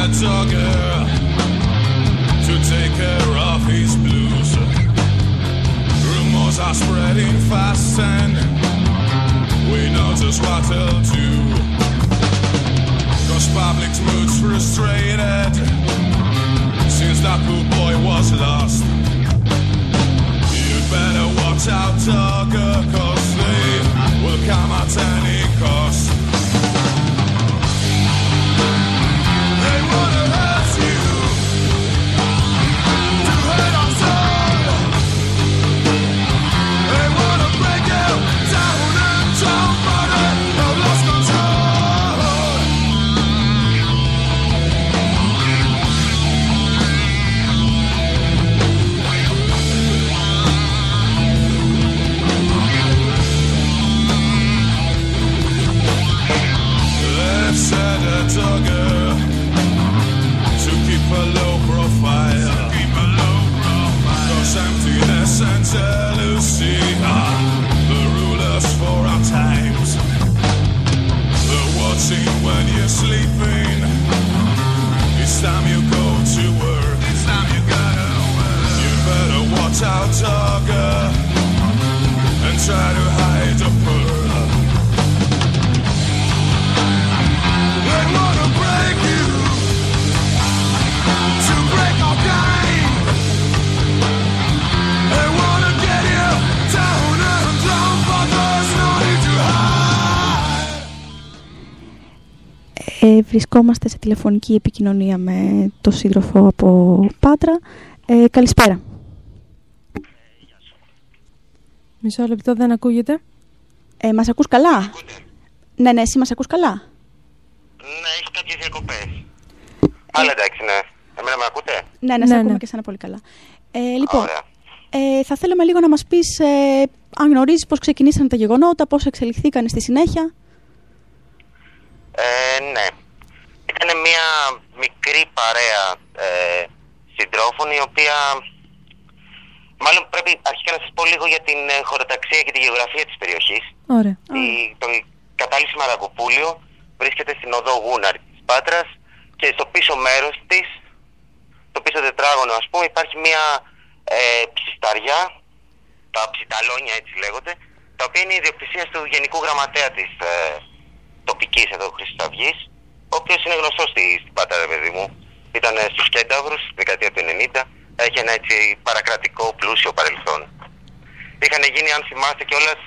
dogger to take care of his blues. Rumors are spreading fast and we know just what they'll do. 'Cause public's mood's frustrated since that poor boy was lost. You'd better watch out, dogger, 'cause they will come at any cost. They wanna hurt you, to hurt us all. They wanna break you down and drown, but they've lost control. They've set a dogger to keep a low profile. 'Cause emptiness and jealousy are the rulers for our times. They're watching when you're sleeping. It's time you go to work. It's time you go to work. You better watch out, dogger, and try to hide the pearl. They wanna break you, to break our kind. They wanna get you down and drown, but there's no need to hide. Βρισκόμαστε σε τηλεφωνική επικοινωνία με τον σύντροφο από Πάτρα. Καλησπέρα. Μισό λεπτό, δεν ακούγεται. Μας ακούς καλά? Ναι, εσύ μας ακούς καλά? Ναι, έχει κάποιες διακοπές. Αλλά εντάξει, ναι. Εμένα με ακούτε? Ναι, σε ακούμε και εσένα πολύ καλά. Λοιπόν, θα θέλαμε λίγο να μας πεις αν γνωρίζεις πώς ξεκινήσαν τα γεγονότα, πώς εξελιχθήκαν στη συνέχεια. Ναι. Ήταν μια μικρή παρέα συντρόφων, η οποία... Μάλλον πρέπει αρχικά να σας πω λίγο για την χωροταξία και τη γεωγραφία της περιοχής. Ωραία. Το κατάληψη Μαρακοπούλιο βρίσκεται στην οδό Γούναρη της Πάτρας και στο πίσω μέρος της, το πίσω τετράγωνο ας πούμε, υπάρχει μια ψισταριά, τα ψιταλόνια έτσι λέγονται, τα οποία είναι η ιδιοκτησία του Γενικού Γραμματέα της τοπικής εδώ Χρυσής Αυγής, ο οποίος είναι γνωστός στην Πάτρα, παιδί μου. Ήταν στους Κένταβρους, στη δεκαετία του 90, έχει ένα έτσι παρακρατικό πλούσιο παρελθόν. Είχαν γίνει, αν θυμάστε κιόλας,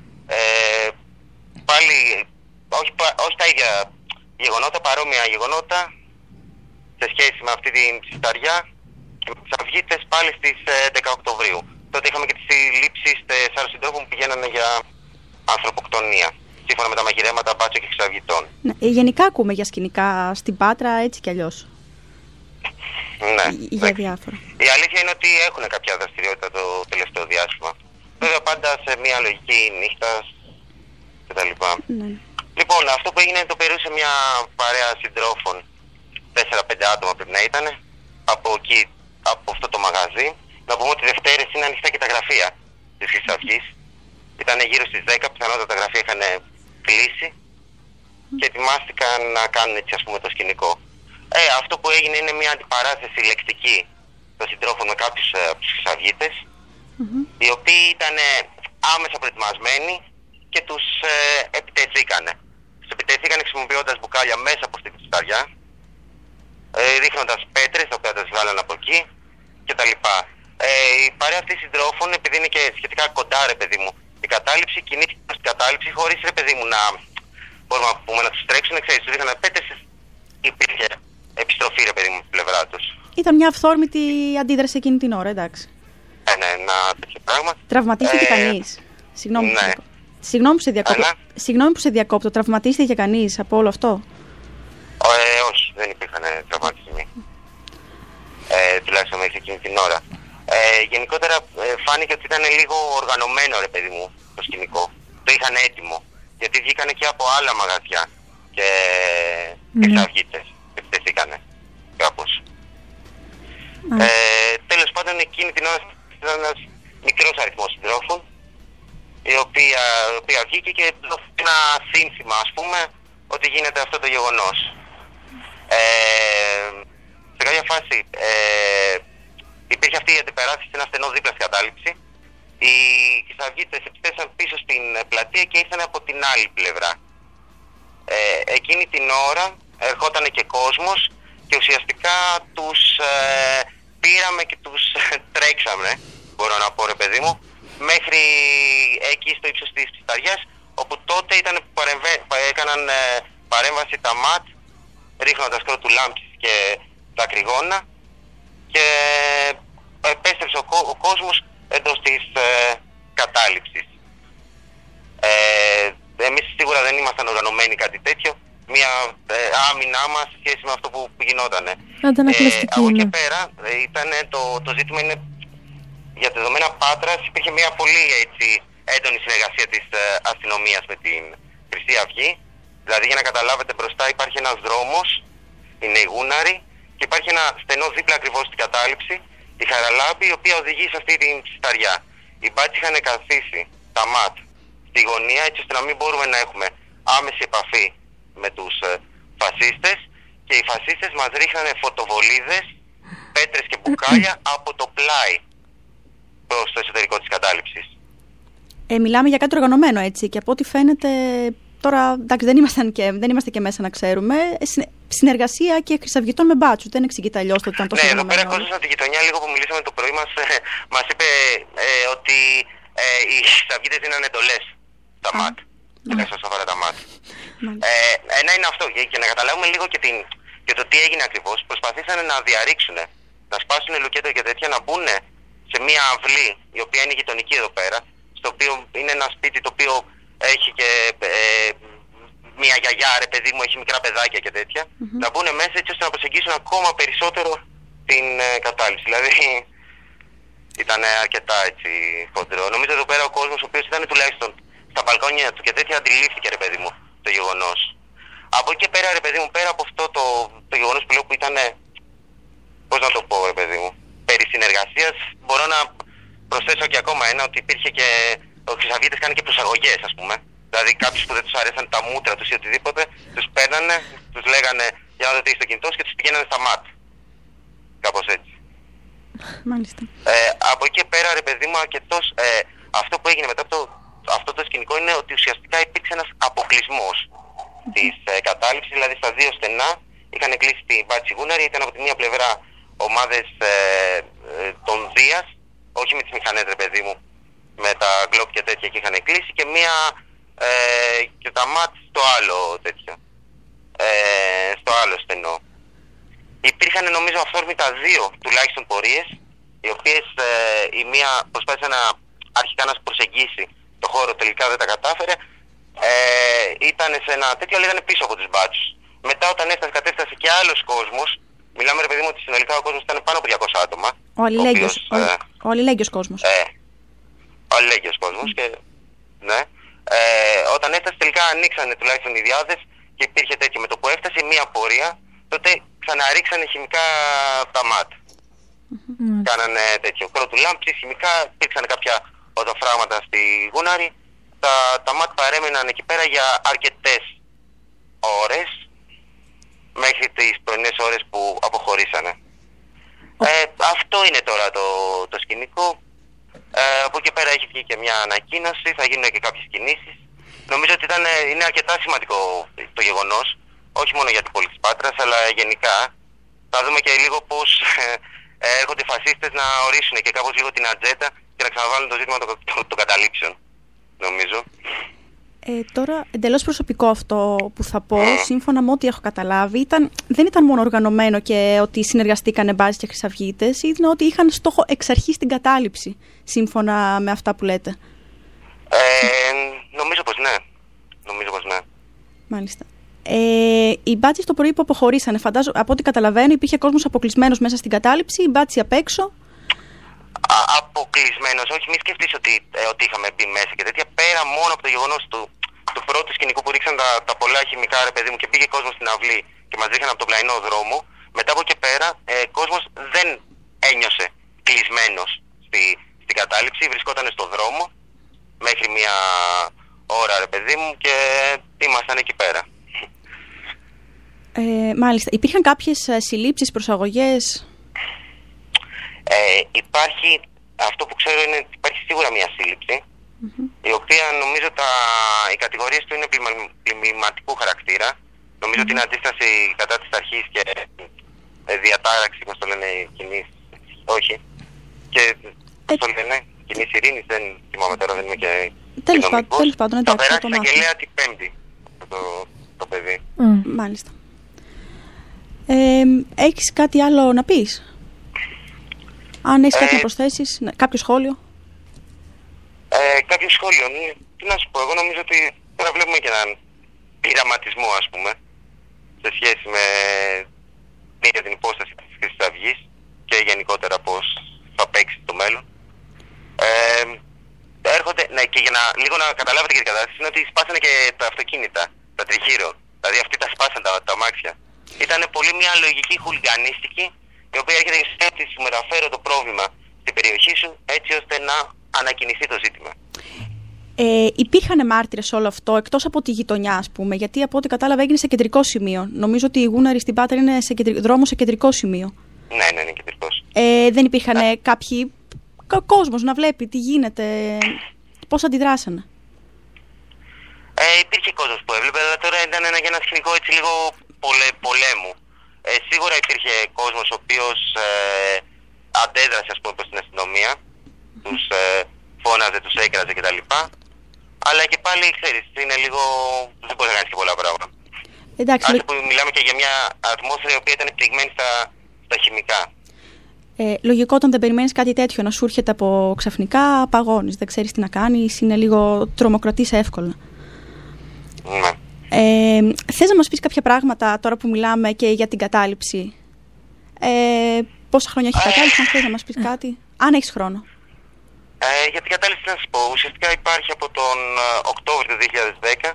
πάλι, όχι τα ίδια γεγονότα, παρόμοια γεγονότα, σε σχέση με αυτή την ψισταριά και με τις αυγίτες πάλι στις 11 Οκτωβρίου. Τότε είχαμε και τις συλλήψεις 4 συντρόφων που πηγαίνανε για ανθρωποκτονία, σύμφωνα με τα μαγειρέματα μπάτσο και εξαυγητών. Ναι, γενικά ακούμε για σκηνικά στην Πάτρα έτσι κι αλλιώς. Ναι, για διάφορα. Η αλήθεια είναι ότι έχουν κάποια δραστηριότητα το τελευταίο διάστημα. Βέβαια πάντα σε μια λογική νύχτας κτλ. Ναι. Λοιπόν, αυτό που έγινε το περούσε μια παρέα συντρόφων, 4-5 άτομα πρέπει να ήταν, από εκεί, από αυτό το μαγαζί. Να πούμε ότι Δευτέρες είναι ανοιχτά και τα γραφεία της Χρυσής Αυγής. Ήταν γύρω στις 10, πιθανότατα τα γραφεία είχαν κλείσει και ετοιμάστηκαν να κάνουν έτσι ας πούμε το σκηνικό. Αυτό που έγινε είναι μια αντιπαράθεση λεκτική των συντρόφων με κάποιους από τους Χρυσαυγίτες, οι οποίοι ήταν άμεσα προετοιμασμένοι και τους επιτεθήκανε. Τους επιτεθήκανε χρησιμοποιώντας μπουκάλια μέσα από αυτή τη ψηταριά, ρίχνοντας πέτρες, τα οποία τα βγάλαν από εκεί κτλ. Η παρέα αυτή συντρόφων, επειδή είναι και σχετικά κοντά ρε παιδί μου, η κατάληψη κινήθηκε στην κατάληψη χωρίς ρε παιδί μου να μπορούμε να πούμε να τους τρέξουν, ξέρεις, τους ρίχνανε πέτρες, υπήρχε επιστροφή ρε παιδί μου στην πλευρά τους. Ήταν μια αυθόρμητη αντίδραση εκείνη την ώρα, εντάξει. Ναι, ένα τέτοιο πράγμα. Τραυματίστηκε κανείς? Συγγνώμη, ναι. Συγγνώμη που σε διακόπτω. Τραυματίστηκε κανείς από όλο αυτό? Όχι, δεν υπήρχαν τραυματισμοί. Τουλάχιστον μέχρι εκείνη την ώρα. Γενικότερα φάνηκε ότι ήταν λίγο οργανωμένο ρε παιδί μου το σκηνικό. Το είχαν έτοιμο. Γιατί βγήκανε και από άλλα μαγαζιά και εξαυγίτες. Επιτεθήκανε κάπως. Τέλος πάντων εκείνη την ώρα ήταν ένας μικρός αριθμός συντρόφων, η οποία βγήκε και δόθηκε ένα σύνθημα ας πούμε ότι γίνεται αυτό το γεγονός. φάση υπήρχε αυτή η αντιπεράθεση, ένα στενό δίπλα στην κατάληψη. Οι χρυσαυγίτες επιστρέψαν πίσω στην πλατεία και ήρθαν από την άλλη πλευρά. Εκείνη την ώρα ερχόταν και κόσμος και ουσιαστικά τους πήραμε και τους τρέξαμε, μπορώ να πω, ρε παιδί μου, μέχρι εκεί στο ύψος της Ψισταριάς, όπου τότε έκαναν παρέμβαση τα ΜΑΤ, ρίχνοντας κρότουλάμψεις και δακρυγόνα, και επέστρεψε ο κόσμος εντός της κατάληψης. Εμείς σίγουρα δεν ήμασταν οργανωμένοι κάτι τέτοιο, μια άμυνά μας σε σχέση με αυτό που γινότανε. Από εκεί πέρα το ζήτημα είναι, για τα δεδομένα Πάτρας υπήρχε μια πολύ έντονη συνεργασία της αστυνομίας με την Χρυσή Αυγή. Δηλαδή, για να καταλάβετε, μπροστά υπάρχει ένας δρόμος, είναι η Γούναρη, και υπάρχει ένα στενό δίπλα ακριβώς στην κατάληψη, η Χαραλάμπη, η οποία οδηγεί σε αυτή την ψισταριά. Οι μπάτσοι είχαν καθίσει τα ΜΑΤ στη γωνία, έτσι ώστε να μην μπορούμε να έχουμε άμεση επαφή με τους φασίστες, και οι φασίστες μας ρίχνανε φωτοβολίδες, πέτρες και μπουκάλια από το πλάι προς το εσωτερικό της κατάληψης. Μιλάμε για κάτι οργανωμένο, έτσι, και από ό,τι φαίνεται τώρα, εντάξει, δεν είμαστε και μέσα να ξέρουμε, συνεργασία και χρυσαυγητών με μπάτσους. Δεν εξηγείται αλλιώς το ότι ήταν τόσο οργανωμένο. Ναι, εδώ πέρα κόσμος από τη γειτονιά, λίγο που μιλήσαμε το πρωί, μας είπε ότι οι χρυσαυγίτες δίνανε εντολές στα ΜΑΤ. Τουλάχιστον στο αφορά τα ΜΑΤ. Ένα είναι αυτό, για να καταλάβουμε λίγο και το τι έγινε ακριβώς. Προσπαθήσανε να διαρρήξουν, να σπάσουν λουκέτο και τέτοια, να μπουν σε μια αυλή, η οποία είναι γειτονική εδώ πέρα, στο οποίο είναι ένα σπίτι το οποίο έχει και μια γιαγιά, ρε παιδί μου, έχει μικρά παιδάκια και τέτοια, να μπουν μέσα έτσι ώστε να προσεγγίσουν ακόμα περισσότερο την κατάληψη. Δηλαδή ήταν αρκετά έτσι χοντρό. Νομίζω εδώ πέρα ο κόσμος, ο οποίος ήταν τουλάχιστον στα μπαλκόνια του και τέτοια, αντιλήφθηκε, ρε παιδί μου, το γεγονός. Από εκεί και πέρα, ρε παιδί μου, πέρα από αυτό το γεγονός που λέω, που ήταν, πώς να το πω, ρε παιδί μου, περί συνεργασίας, μπορώ να προσθέσω και ακόμα ένα, ότι υπήρχε και ο Χρυσαυγίτες κάνει και προσαγωγές, ας πούμε. Δηλαδή κάποιους που δεν τους αρέσαν τα μούτρα τους ή οτιδήποτε, τους παίρνανε, τους λέγανε για να δω τι έχει στο κινητό και τους πηγαίνανε στα ΜΑΤ. Κάπως έτσι. Μάλιστα. Από εκεί πέρα, ρε παιδί μου, αρκετός, αυτό που έγινε μετά από αυτό το σκηνικό είναι ότι ουσιαστικά υπήρξε ένας αποκλεισμός της κατάληψης, δηλαδή στα δύο στενά είχαν κλείσει την μπάτση Γούναρη, ήταν από τη μία πλευρά ομάδες των Δίας, όχι με τις μηχανές, ρε παιδί μου, με τα γκλόπ και τέτοια, και είχαν κλείσει, και μία και τα ΜΑΤ στο άλλο τέτοιο, στο άλλο στενό. Υπήρχαν, νομίζω, αυθόρμητα δύο τουλάχιστον πορείες, οι οποίες η μία προσπάθησε αρχικά να προσεγγίσει το χώρο, τελικά δεν τα κατάφερε. Ήταν σε ένα τέτοιο, αλλά ήταν πίσω από τους μπάτσους. Μετά, όταν κατέφτασε και άλλος κόσμος, μιλάμε, ρε παιδί μου, ότι συνολικά ο κόσμος ήταν πάνω από 200 άτομα. Ο αλληλέγγυος κόσμος. Ο αλληλέγγυος κόσμος, και ναι. Όταν έφτασε, τελικά ανοίξανε τουλάχιστον οι διάδες και υπήρχε τέτοιο. Με το που έφτασε μία πορεία, τότε ξαναρίξανε χημικά τα ΜΑΤ. Κάνανε τέτοιο. Κρότουλάμψεις, χημικά, υπήρξαν κάποια οδοφράγματα στη Γούναρη. Τα ΜΑΤ παρέμειναν εκεί πέρα για αρκετές ώρες, μέχρι τις πρωινές ώρες που αποχωρήσανε. Αυτό είναι τώρα το σκηνικό. Από εκεί πέρα έχει βγει και μια ανακοίνωση, θα γίνουν και κάποιες κινήσεις. Νομίζω ότι είναι αρκετά σημαντικό το γεγονός, όχι μόνο για την πόλη της Πάτρας, αλλά γενικά. Θα δούμε και λίγο πώς έρχονται οι φασίστες να ορίσουν και κάπως λίγο την ατζέντα και να ξαναβάλουν το ζήτημα των καταλήψεων, νομίζω. Τώρα, εντελώς προσωπικό αυτό που θα πω, σύμφωνα με ό,τι έχω καταλάβει, δεν ήταν μόνο οργανωμένο και ότι συνεργαστήκανε μπάτσοι και χρυσαυγίτες, ήταν ότι είχαν στόχο εξ αρχής την κατάληψη, σύμφωνα με αυτά που λέτε. Νομίζω πως ναι. Μάλιστα. Οι μπάτσοι το πρωί που αποχωρήσανε, φαντάζομαι, από ό,τι καταλαβαίνω, υπήρχε κόσμος αποκλεισμένος μέσα στην κατάληψη, οι μπάτσοι απ' έξω. Αποκλεισμένος, όχι, μη σκεφτείς ότι είχαμε μπει μέσα και τέτοια. Πέρα μόνο από το γεγονός του πρώτου σκηνικού που ρίξαν τα πολλά χημικά, ρε παιδί μου, και πήγε κόσμος στην αυλή και μας ρίχναν από τον πλαϊνό δρόμο. Μετά από εκεί πέρα, κόσμος δεν ένιωσε κλεισμένος στην κατάληψη, βρισκόταν στο δρόμο μέχρι μια ώρα, ρε παιδί μου, και ήμασταν εκεί πέρα. Μάλιστα. Υπήρχαν κάποιες συλλήψεις, προσαγωγές? Υπάρχει, αυτό που ξέρω είναι ότι υπάρχει σίγουρα μια σύλληψη, η οποία νομίζω οι κατηγορίες του είναι πλημμυματικού χαρακτήρα. Νομίζω ότι είναι αντίσταση κατά της αρχής και διατάραξη, πώς το λένε, κοινής, όχι, και πώς το λένε, κοινής ειρήνης, δεν θυμάμαι τώρα, δεν είμαι και κοινωνικός. Τέλος πάντων, θα περάσει στην αγγελέα την Πέμπτη το παιδί. Μάλιστα. Έχεις κάτι άλλο να πεις? Αν έχεις κάτι να προσθέσεις, κάποιο σχόλιο? Κάποιο σχόλιο, τι να σου πω, εγώ νομίζω ότι τώρα βλέπουμε και έναν πειραματισμό, ας πούμε, σε σχέση με την υπόσταση της Χρυσής Αυγής και γενικότερα πώς θα παίξει το μέλλον. Έρχονται, ναι, και για να λίγο να καταλάβετε και την κατάσταση, είναι ότι σπάσανε και τα αυτοκίνητα, τα τριχύρο. Δηλαδή αυτοί τα σπάσαν τα αμάξια. Ήταν πολύ μια λογική χουλιγανίστικη, η οποία έρχεται και ότι σου μεταφέρω το πρόβλημα στην περιοχή σου, έτσι ώστε να ανακοινηθεί το ζήτημα. Υπήρχαν μάρτυρες όλο αυτό, εκτός από τη γειτονιά, ας πούμε, γιατί από ό,τι κατάλαβα έγινε σε κεντρικό σημείο. Νομίζω ότι η Γούναρη στην Πάτρα είναι δρόμο σε κεντρικό σημείο. Ναι, είναι κεντρικός. Δεν υπήρχαν κάποιοι κόσμος να βλέπει τι γίνεται, πώς αντιδράσανε? Υπήρχε κόσμος που έβλεπε, αλλά τώρα ήταν ένα σκηνικό έτσι λίγο πολέμου. Σίγουρα υπήρχε κόσμος ο οποίος αντέδρασε, ας πούμε, προς την αστυνομία, τους φώναζε, τους έκραζε κτλ. Αλλά και πάλι, ξέρεις, είναι λίγο, δεν μπορεί να κάνεις και πολλά πράγματα. Εντάξει, που μιλάμε και για μια ατμόσφαιρα η οποία ήταν πληγμένη στα χημικά. Λογικό όταν δεν περιμένεις κάτι τέτοιο να σου έρχεται από ξαφνικά, παγώνεις, δεν ξέρεις τι να κάνεις, είναι λίγο τρομοκρατείς εύκολα. Ναι. Θες να μας πεις κάποια πράγματα τώρα που μιλάμε και για την κατάληψη? Πόσα χρόνια έχει κατάληψη, αν θες να μας πεις κάτι, αν έχεις χρόνο? Για την κατάληψη να σας πω, ουσιαστικά υπάρχει από τον Οκτώβριο του 2010.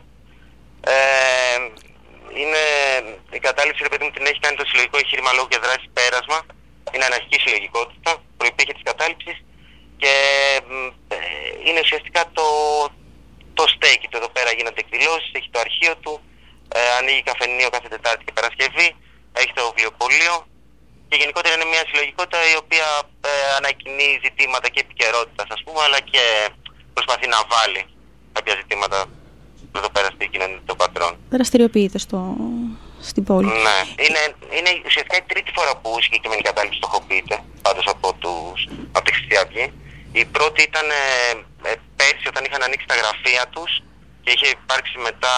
Είναι η κατάληψη, ρε παιδί μου, την έχει κάνει το συλλογικό εγχείρημα λόγου και δράση πέρασμα. Είναι αναρχική συλλογικότητα, προϋπήρχε της κατάληψης και είναι ουσιαστικά το στέκει. Εδώ πέρα γίνονται εκδηλώσεις, έχει το αρχείο του, ανοίγει καφενείο κάθε Τετάρτη και Παρασκευή, έχει το βιβλιοπωλείο και γενικότερα είναι μια συλλογικότητα η οποία ανακοινεί ζητήματα και επικαιρότητας, ας πούμε, αλλά και προσπαθεί να βάλει κάποια ζητήματα εδώ πέρα στην κοινωνία των πατρών. Δραστηριοποιείται στην πόλη. Ναι, είναι ουσιαστικά η τρίτη φορά που η συγκεκριμένη κατάληψη στοχοποιείται, πάντως από τη Χρυσή Αυγή. Η πρώτη ήταν πέρσι όταν είχαν ανοίξει τα γραφεία τους και είχε υπάρξει μετά,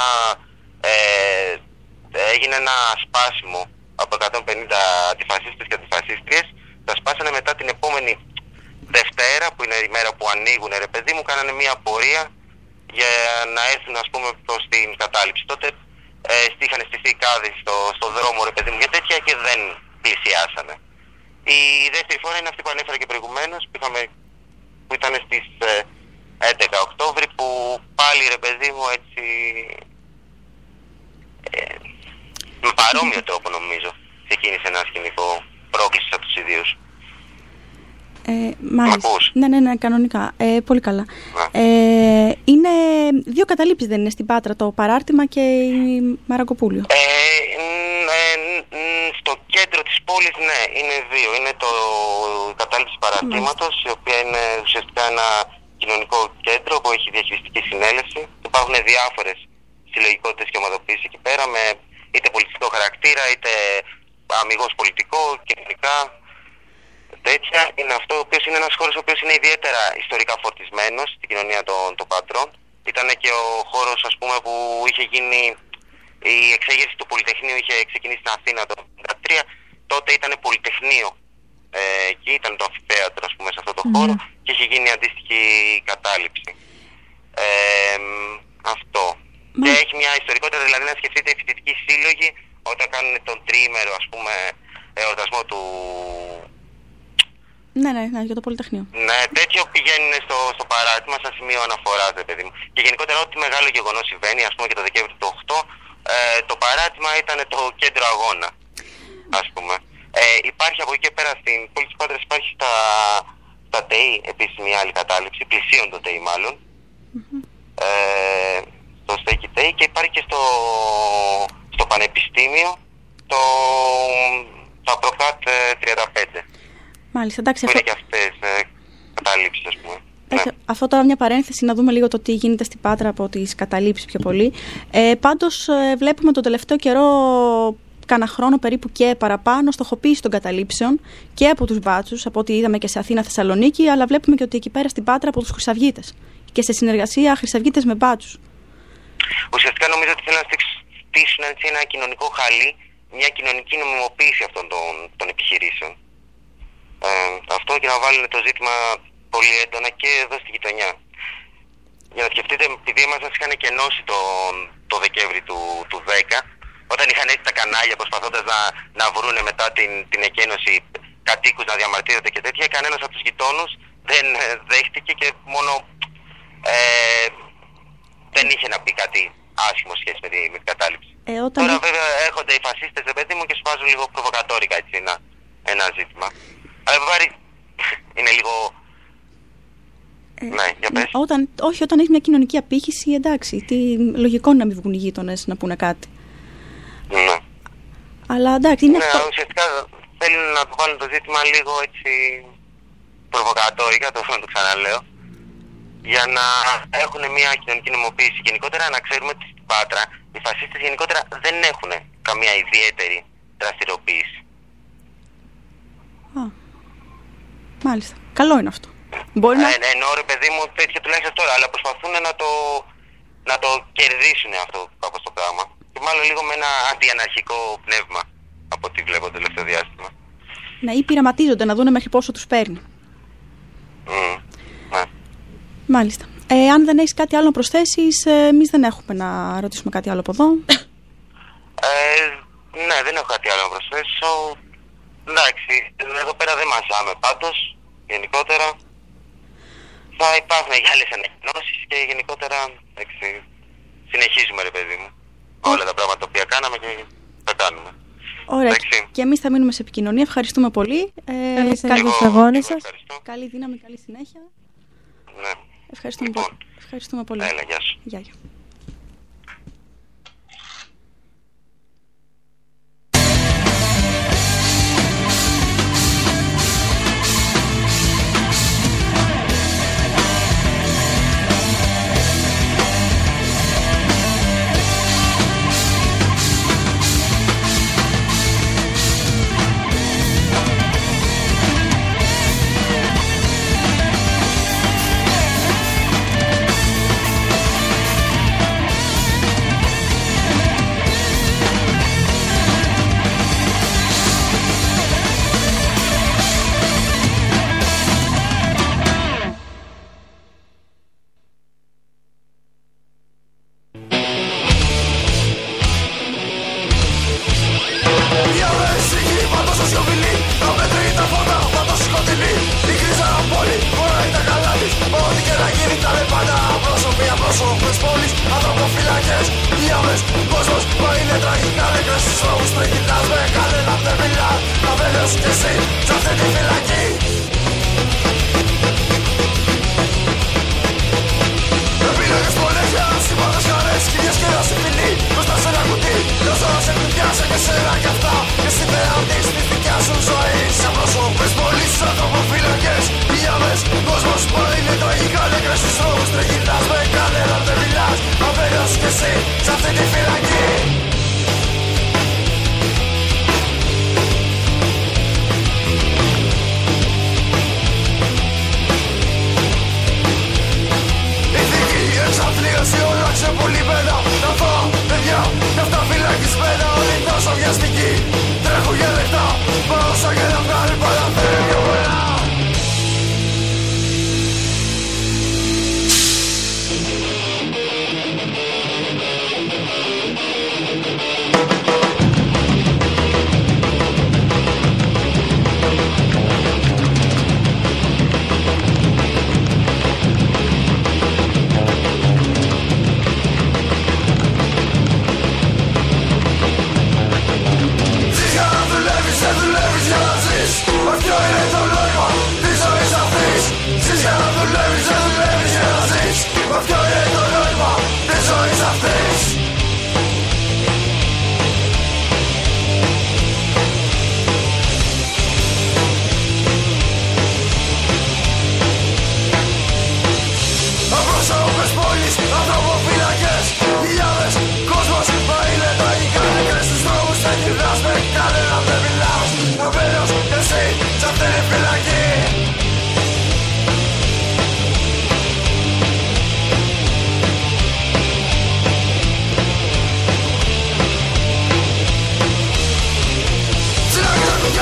έγινε ένα σπάσιμο από 150 αντιφασίστες και αντιφασίστριες. Τα σπάσανε μετά την επόμενη Δευτέρα, που είναι η μέρα που ανοίγουν, ρε παιδί μου, κάνανε μια πορεία για να έρθουν, ας πούμε, προς την κατάληψη. Τότε είχαν στηθεί κάδοι στο δρόμο, ρε παιδί μου, για τέτοια και δεν πλησιάσανε. Η δεύτερη φορά είναι αυτή που ανέφερα και προηγουμένως, που ήταν στις 11 Οκτώβρη, που πάλι, ρε παιδί μου, έτσι με παρόμοιο τρόπο, νομίζω, ξεκίνησε ένα σκηνικό πρόκληση από τους ίδιους. Μάλιστα. Ναι, κανονικά. Πολύ καλά. Είναι δύο καταλήψεις, δεν είναι, στην Πάτρα, το Παράρτημα και η Μαραγκοπούλιο? Στο κέντρο της πόλης, ναι, είναι δύο. Είναι η κατάληψη Παραρτήματος, η οποία είναι ουσιαστικά ένα κοινωνικό κέντρο που έχει διαχειριστική συνέλευση. Υπάρχουν διάφορες συλλογικότητες και ομαδοποίησεις εκεί πέρα, με είτε πολιτικό χαρακτήρα, είτε αμιγώς πολιτικό, κοινωνικά. Τέτοια είναι αυτό, ο οποίος είναι ένας χώρος ο οποίος είναι ιδιαίτερα ιστορικά φορτισμένος στην κοινωνία των πατρών. Ήταν και ο χώρος, ας πούμε, που είχε γίνει η εξέγερση του Πολυτεχνείου, είχε ξεκινήσει στην Αθήνα το 1953. Τότε ήταν Πολυτεχνείο. Εκεί ήταν το αμφιθέατρο, ας πούμε, σε αυτό το χώρο και είχε γίνει αντίστοιχη κατάληψη. Αυτό. Και έχει μια ιστορικότητα, δηλαδή να σκεφτείτε οι φοιτητικοί σύλλογοι όταν κάνουν τον τριήμερο, ας πούμε, εορτασμό του. Ναι, για το Πολυτεχνείο. Ναι, τέτοιο πηγαίνουν στο παράρτημα σαν σημείο αναφοράς, παιδί μου. Και γενικότερα ό,τι μεγάλο γεγονός συμβαίνει, ας πούμε και το Δεκέμβριο του 8, το παράρτημα ήταν το κέντρο αγώνα, ας πούμε. Υπάρχει από εκεί και πέρα στην πόλη της Πάτρας, υπάρχει στα ΤΕΗ επίσης μια άλλη κατάληψη, πλησίων το ΤΕΗ μάλλον, στο στέκι ΤΕΗ, και υπάρχει και στο Πανεπιστήμιο το Προκάτ 35. Μάλιστα, εντάξει. Είναι και αυτές καταλήψεις, ας πούμε. Αυτό τώρα μια παρένθεση, να δούμε λίγο το τι γίνεται στην Πάτρα από τις καταλήψεις πιο πολύ. Πάντως βλέπουμε τον τελευταίο καιρό, κάνα χρόνο περίπου και παραπάνω, στοχοποίηση των καταλήψεων και από τους μπάτσους, από ό,τι είδαμε και σε Αθήνα, Θεσσαλονίκη, αλλά βλέπουμε και ότι εκεί πέρα στην Πάτρα από τους χρυσαυγίτες και σε συνεργασία χρυσαυγίτες με μπάτσους. Ουσιαστικά νομίζω ότι θέλουν να στήσουν ένα κοινωνικό χαλί, μια κοινωνική νομιμοποίηση αυτών των επιχειρήσεων. Αυτό και να βάλουν το ζήτημα πολύ έντονα και εδώ στη γειτονιά. Για να σκεφτείτε, επειδή μας είχαν εκενώσει το Δεκέμβρη του 10, όταν είχαν έρθει τα κανάλια προσπαθώντας να βρούνε μετά την εκένωση κατοίκους να διαμαρτύρονται και τέτοια, κανένας από τους γειτόνους δεν δέχτηκε και μόνο δεν είχε να πει κάτι άσχημο σχέση με την κατάληψη. Τώρα βέβαια έρχονται οι φασίστες, παιδί μου, και σου βάζουν λίγο προβοκατόρικα έτσι ένα ζήτημα. Αλλά είναι λίγο... Ναι, για πες. Όταν έχει μια κοινωνική απήχηση, εντάξει, λογικό είναι να μην βγουν οι γείτονες να πούνε κάτι. Ναι. Αλλά εντάξει, είναι αυτό. Ουσιαστικά θέλουν να το βάλουν το ζήτημα λίγο έτσι προβοκατόρικα, το ξαναλέω, για να έχουν μια κοινωνική νομοποίηση. Γενικότερα να ξέρουμε ότι στην Πάτρα οι φασίστες γενικότερα δεν έχουν καμία ιδιαίτερη δραστηριοποίηση. Μάλιστα. Καλό είναι αυτό. Εννοώ ρε παιδί μου τέτοιο τουλάχιστον τώρα, αλλά προσπαθούν να το κερδίσουν αυτό κάπως το πράγμα. Και μάλλον λίγο με ένα αντιαναρχικό πνεύμα από ό,τι βλέπω το τελευταίο διάστημα. Ναι, ή πειραματίζονται να δουν μέχρι πόσο τους παίρνει. Ναι. Μάλιστα. Αν δεν έχεις κάτι άλλο να προσθέσεις, εμείς δεν έχουμε να ρωτήσουμε κάτι άλλο από εδώ. Ναι, δεν έχω κάτι άλλο να προσθέσω. Εντάξει, εδώ πέρα δεν μαζάμε πάντως, γενικότερα. Θα υπάρχουν και άλλες ανακοινώσεις και γενικότερα, εντάξει, συνεχίζουμε ρε παιδί μου. Όλα τα πράγματα που κάναμε και θα κάνουμε. Ωραία. Εντάξει. Και εμείς θα μείνουμε σε επικοινωνία. Ευχαριστούμε πολύ. Καλή αγώνες σας. Καλή δύναμη, καλή συνέχεια. Ναι. Ευχαριστούμε πολύ. Έλα, γεια σου. Γεια.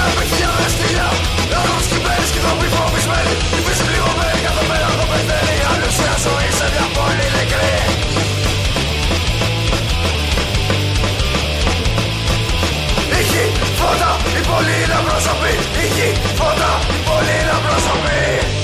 με χιλιάδες σκυλιά. Άνθρωπος κυμπέρις κι ηθοποιοί φοβισμένοι. Η φύση πληγωμένη κάθε μέρα το πεθαίνει. Αλλουσία ζωή σε μια πόλη νεκρή. Η γη, φώτα, η πόλη είναι απρόσωπη. Η γη, φώτα, η πόλη είναι απρόσωπη.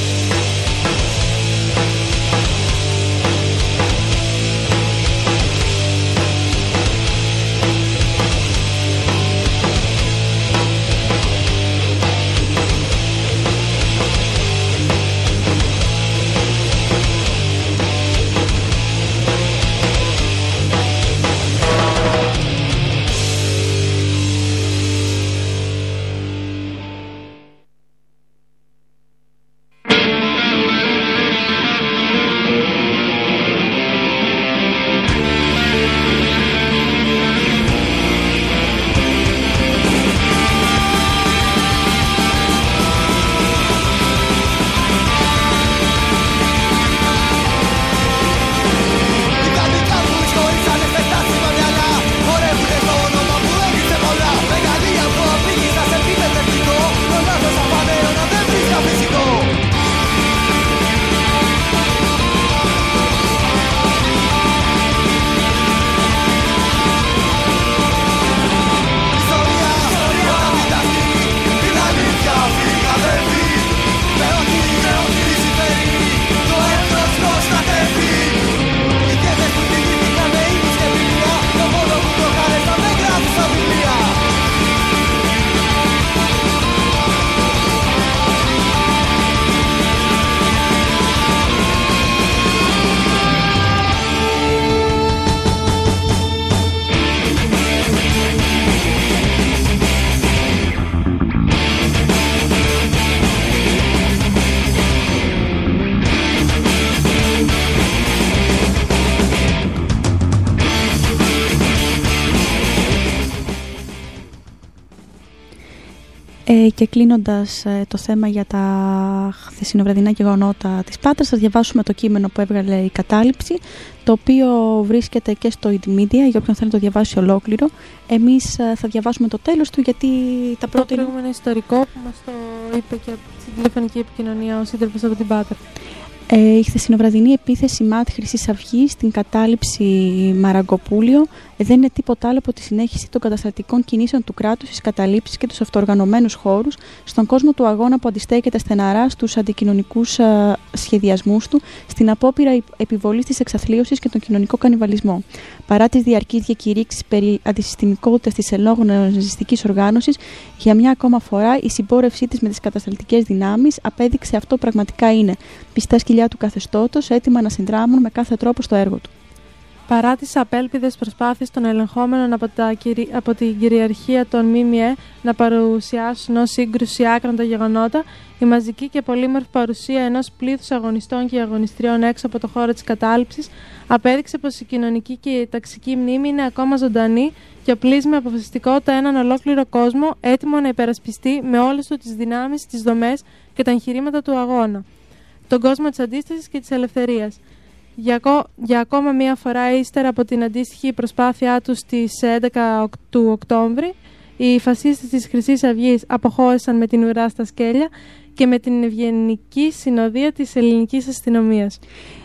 Και κλείνοντας το θέμα για τα χθεσινοβραδινά γεγονότα της Πάτρας, θα διαβάσουμε το κείμενο που έβγαλε η Κατάληψη, το οποίο βρίσκεται και στο Indymedia, για όποιον θέλει να το διαβάσει ολόκληρο. Εμείς θα διαβάσουμε το τέλος του, γιατί τα πρώτα... Το προηγούμενο ιστορικό που μας το είπε και στην τηλεφωνική επικοινωνία ο σύντροφος από την Πάτρα. Η χθεσινοβραδινή επίθεση ΜΑΤ Χρυσής Αυγής στην κατάληψη Μαραγκοπούλιο δεν είναι τίποτα άλλο από τη συνέχιση των καταστατικών κινήσεων του κράτους στις καταλήψεις και τους αυτοοργανωμένους χώρους, στον κόσμο του αγώνα που αντιστέκεται στεναρά στους αντικοινωνικούς σχεδιασμούς του, στην απόπειρα επιβολής της εξαθλίωσης και τον κοινωνικό κανιβαλισμό. Παρά τις διαρκείς διακηρύξεις περί αντισυστημικότητας της εν λόγω ναζιστικής οργάνωσης, για μια ακόμα φορά η συμπόρευσή της με τις κατασταλτικές δυνάμεις απέδειξε αυτό πραγματικά είναι πιστά σκυλιά του καθεστώτος, έτοιμα να συνδράμουν με κάθε τρόπο στο έργο του. Παρά τις απέλπιδες προσπάθειες των ελεγχόμενων από την κυριαρχία των ΜΜΕ να παρουσιάσουν ως σύγκρουση άκραντα γεγονότα, η μαζική και πολύμορφη παρουσία ενός πλήθους αγωνιστών και αγωνιστριών έξω από το χώρο της κατάληψης απέδειξε πως η κοινωνική και η ταξική μνήμη είναι ακόμα ζωντανή και οπλίζει με αποφασιστικότητα έναν ολόκληρο κόσμο έτοιμο να υπερασπιστεί με όλες του τις δυνάμεις, τις δομές και τα εγχειρήματα του αγώνα, τον κόσμο της αντίστασης και της ελευθερίας. Για ακόμα μία φορά, ύστερα από την αντίστοιχη προσπάθειά τους στις 11 του Οκτώβρη, οι φασίστες της Χρυσής Αυγής αποχώρησαν με την ουρά στα σκέλια και με την ευγενική συνοδεία της ελληνικής αστυνομίας.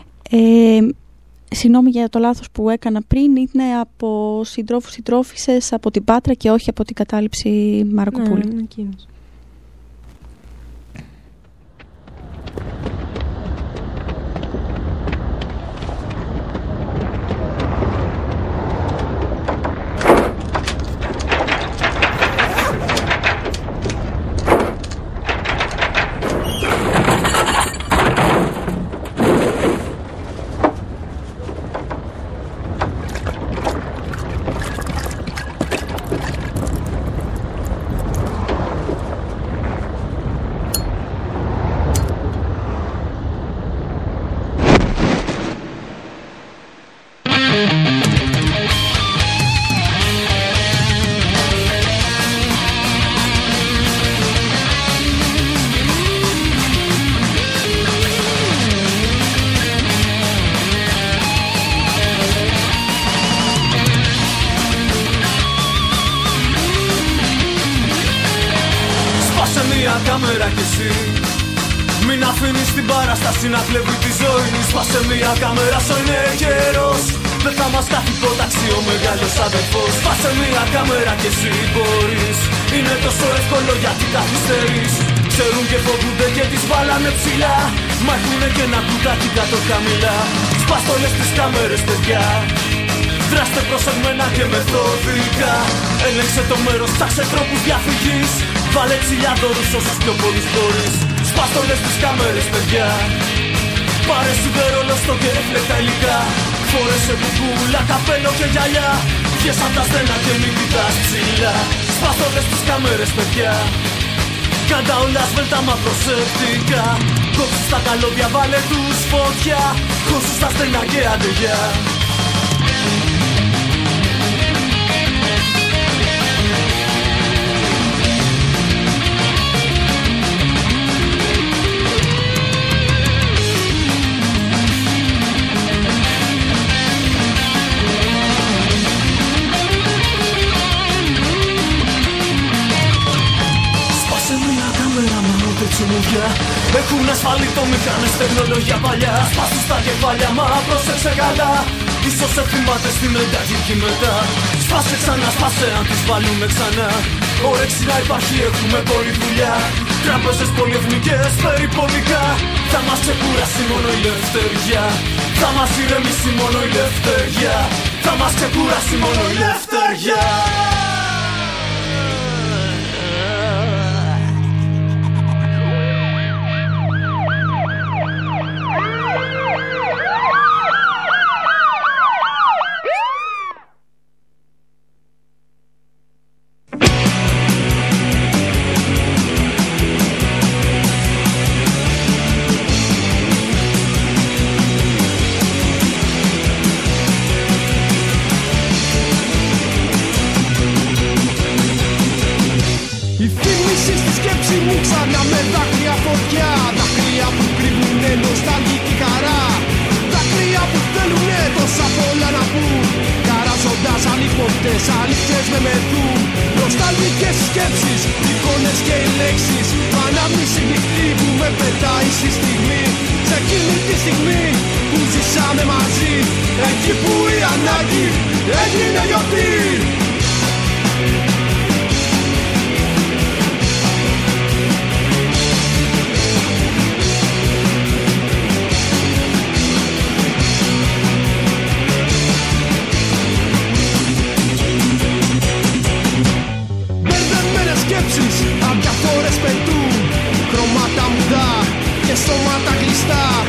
Συγγνώμη για το λάθος που έκανα πριν, είναι από συντρόφους-συντρόφισσες από την Πάτρα και όχι από την κατάληψη Μαραγκοπούλου. Ναι, εκείνος. μια κάμερα κι εσύ. Μην αφήνεις την παράσταση να κλέβει τη ζωή. Σπάσε μια κάμερα, σου είναι καιρός. Δεν θα μας κάθει υπόταξη ο μεγάλος αδερφός. Σπάσε μια κάμερα κι εσύ μπορείς. Είναι τόσο εύκολο γιατί καθυστερείς. Ξέρουν και φοβούνται και τις βάλανε ψηλά. Μα έχουνε και ένα κουτάκι κάτω χαμηλά. Σπάστε όλες τις κάμερες παιδιά. Δράστε προσεγμένα και μεθοδικά. Έλεξε το μέρος, ψάξε τρόπους διαφυγής. Βάλε ξυλιάδωρους όσους πιο πολλούς μπορείς. Σπάστε όλες τις κάμερες παιδιά. Πάρε σιδερόλωστο και έφλεκτα υλικά. Φόρεσε κουκούλα, καπέλο και γυαλιά. Βγες απ' τα στένα και μην κοιτάς ψηλά. Σπάστε όλες τις κάμερες παιδιά. Κάντα όλα σβέλτα μα προσεκτικά. Κόψου στα καλώδια, βάλε τους φωτιά. Κόψου στα στενά και αντεγιά. Έχουν ασφαλιτομηχανές, τεχνολογία παλιά. Σπάσου στα κεφάλια, μα πρόσεξε καλά. Ίσως σε θυμάται στην ενταγική μετά. Σπάσε ξανά, σπάσε αν τις βάλουμε ξανά. Όρεξη να υπάρχει, έχουμε πολλή δουλειά. Τράπεζες πολυεθνικές, περιπολικά. Θα μας ξεκουράσει μόνο η ελευθερία. Θα μας ηρεμήσει μόνο η ελευθερία. Θα μας ξεκουράσει μόνο η ελευθερία. Αλήθειες με μεθούν, νοσταλγικές σκέψεις, εικόνες και λέξεις. Ανάμνηση νυχτή που με πετάει στη στιγμή. Σε εκείνη τη στιγμή που ζήσαμε μαζί. Εκεί που η ανάγκη έγινε γιορτή. Αδιαφόρες πετούν, χρώματα μουδά και στόματα κλειστά.